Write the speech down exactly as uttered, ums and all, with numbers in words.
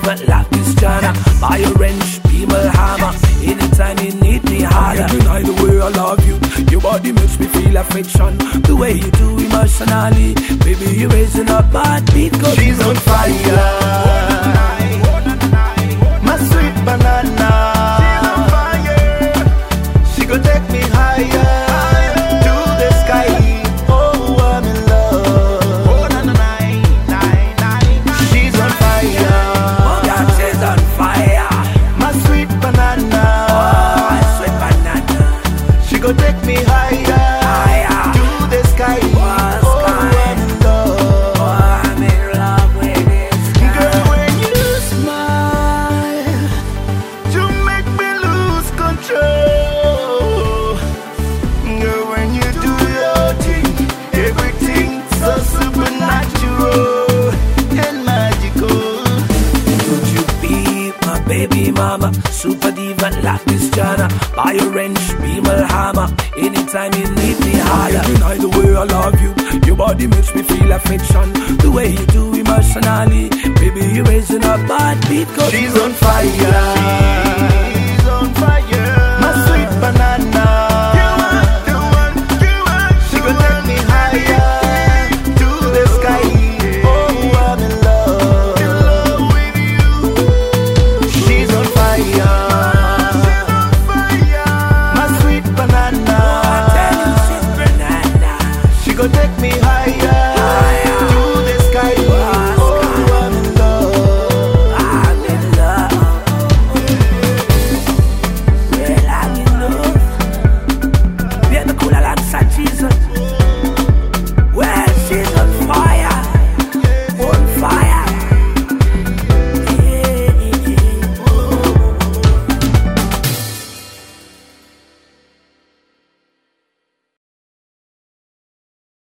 diva like Christiana. Buy a wrench, people hammer. Anytime you need me, holler. I can't deny the way I love you. Your body makes me feel affection. The way you do emotionally. Baby, you're raising up heartbeat. She's on fire. My sweet banana. She's on fire. She gon' take me higher. To the sky. Oh, I'm in love. Oh, na, na, na, na, na, na. She's on fire. Oh, God, she's on fire. My sweet banana. Oh, my sweet banana. She gon' take me higher. Higher. To the sky. Oh, Oh, I'm in love. Oh, I'm in love with this guy. Girl, when you smile, you make me lose control. Girl, when you do your thing, everything's so supernatural and magical. Would you be my baby mama? Super diva like Christiana. Buy a wrench, be my hammer. Anytime you need me, holler. I can't deny the way I love you. Your body makes me feel affection. The way you do emotionally. Baby, you're raising up heartbeat. She's on fire.